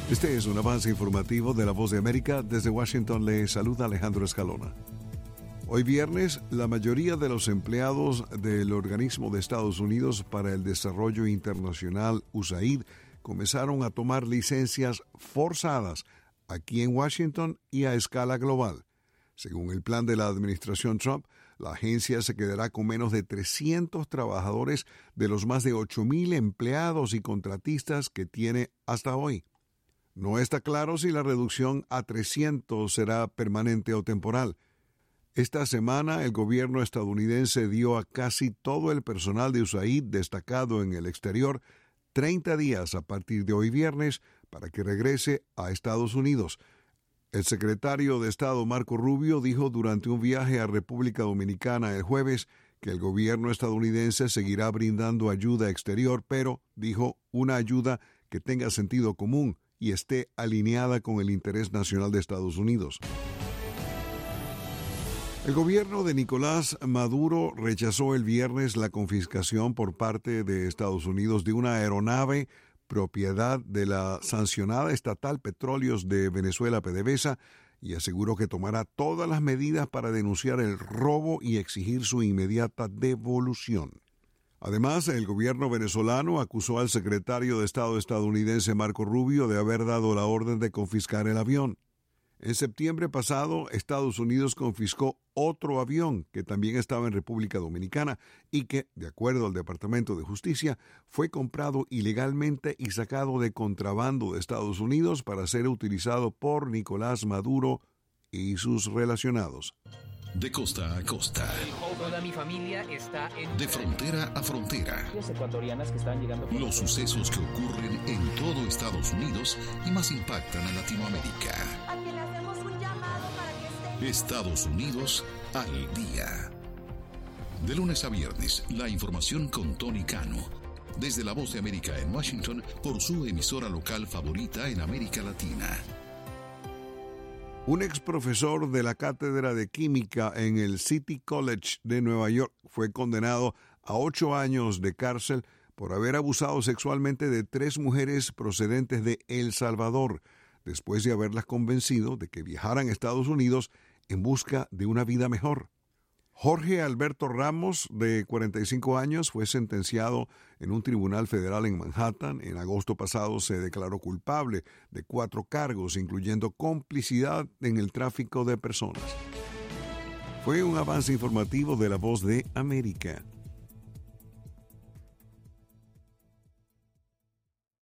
Este es un avance informativo de La Voz de América. Desde Washington le saluda Alejandro Escalona. Hoy viernes, la mayoría de los empleados del Organismo de Estados Unidos para el Desarrollo Internacional, USAID, comenzaron a tomar licencias forzadas aquí en Washington y a escala global. Según el plan de la administración Trump, la agencia se quedará con menos de 300 trabajadores de los más de 8,000 empleados y contratistas que tiene hasta hoy. No está claro si la reducción a 300 será permanente o temporal. Esta semana, el gobierno estadounidense dio a casi todo el personal de USAID destacado en el exterior 30 días a partir de hoy viernes para que regrese a Estados Unidos. El secretario de Estado Marco Rubio dijo durante un viaje a República Dominicana el jueves que el gobierno estadounidense seguirá brindando ayuda exterior, pero, dijo, una ayuda que tenga sentido común y esté alineada con el interés nacional de Estados Unidos. El gobierno de Nicolás Maduro rechazó el viernes la confiscación por parte de Estados Unidos de una aeronave propiedad de la sancionada estatal Petróleos de Venezuela, PDVSA, y aseguró que tomará todas las medidas para denunciar el robo y exigir su inmediata devolución. Además, el gobierno venezolano acusó al secretario de Estado estadounidense Marco Rubio de haber dado la orden de confiscar el avión. En septiembre pasado, Estados Unidos confiscó otro avión que también estaba en República Dominicana y que, de acuerdo al Departamento de Justicia, fue comprado ilegalmente y sacado de contrabando de Estados Unidos para ser utilizado por Nicolás Maduro y sus relacionados. De costa a costa. Toda mi familia está en... De frontera a frontera. Ecuatorianas que están llegando... Los sucesos que ocurren en todo Estados Unidos y más impactan a Latinoamérica. A quien le hacemos un llamado para que esté... Estados Unidos al día. De lunes a viernes, la información con Tony Cano. Desde La Voz de América en Washington, por su emisora local favorita en América Latina. Un ex profesor de la cátedra de química en el City College de Nueva York fue condenado a 8 años de cárcel por haber abusado sexualmente de 3 mujeres procedentes de El Salvador, después de haberlas convencido de que viajaran a Estados Unidos en busca de una vida mejor. Jorge Alberto Ramos, de 45 años, fue sentenciado en un tribunal federal en Manhattan. En agosto pasado se declaró culpable de 4 cargos, incluyendo complicidad en el tráfico de personas. Fue un avance informativo de La Voz de América.